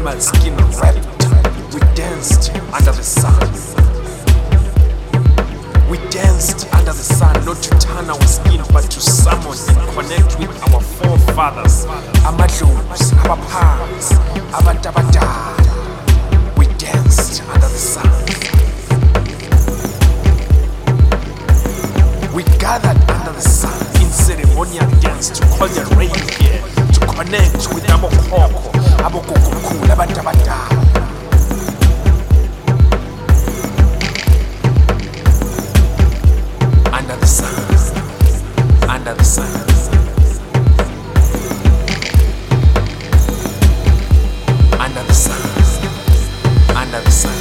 animal skin wrapped. We danced under the sun. We danced under the sun, not to turn our skin, but to summon and connect with our forefathers, amadlozi, abaphansi, abantu abadala. We danced under the sun. We gathered under the sun in ceremonial dance to call the rain here, to connect with abokhokho, abogogokhulu, abantu abadala. Under the sun, under the sun, under the sun, under the sun.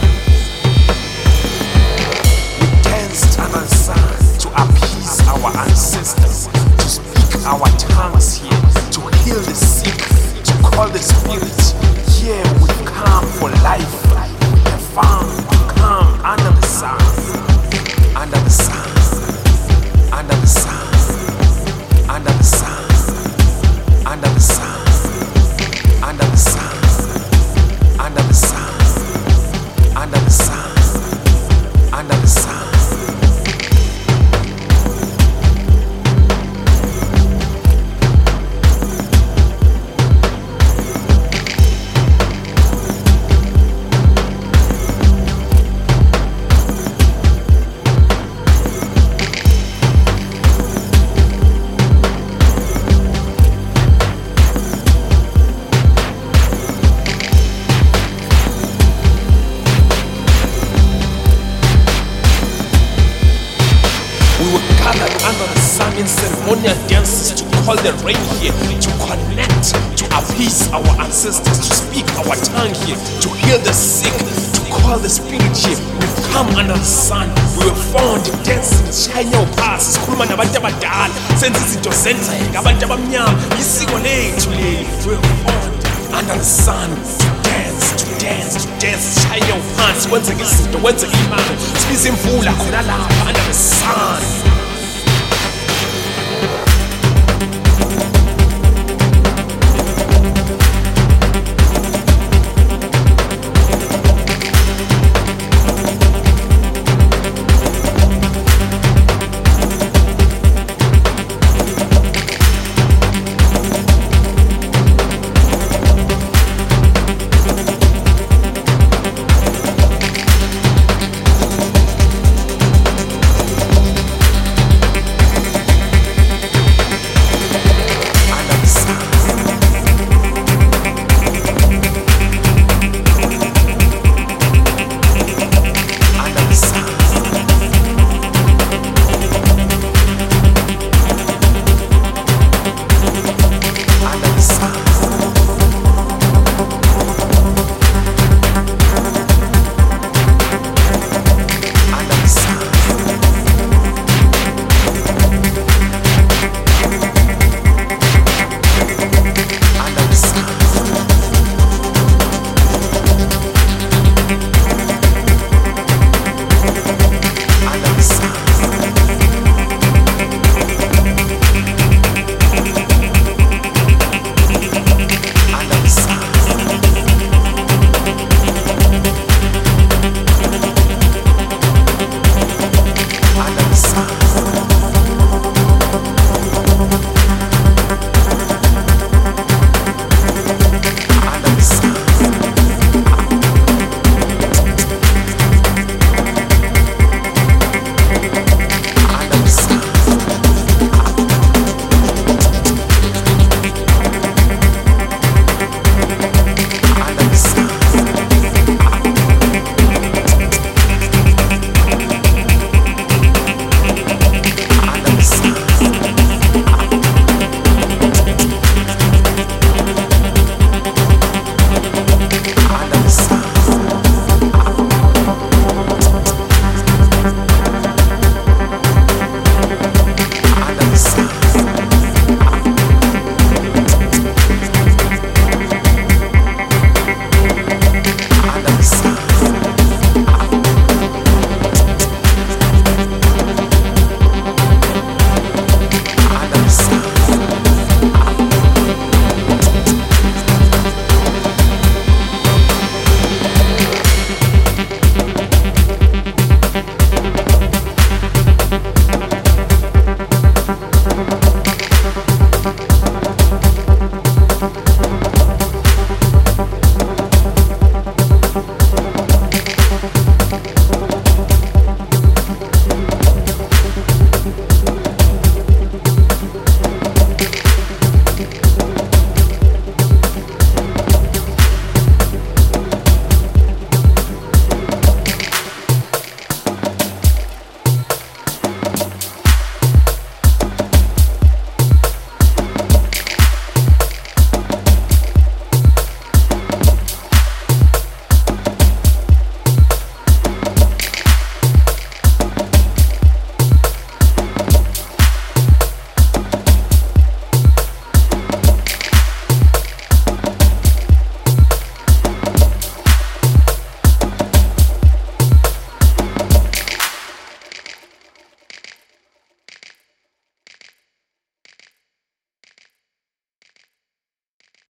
We danced under the sun to appease our ancestors, to speak our tongues here, to heal the sick, to call the spirits. Here we've come for life. We have found to come under the sun, under the sun. Under the sun, under the sun, under the sun, under the sun, under the sun, under the sun, under the sun. Under the sun in ceremonial dances to call the rain here, to connect, to appease our ancestors, to speak our tongue here, to heal the sick, to call the spirit here. We've come under the sun. We were found dancing, shining our past, sikhuluma nabantu abadala, senza izinto zenzeka, abantu abamnyama, isiko lethu leli. We were found under the sun to dance, to dance, to dance, shine your pants, wenze izinto, wenze imali, sibiza imvula khona lapha under the sun.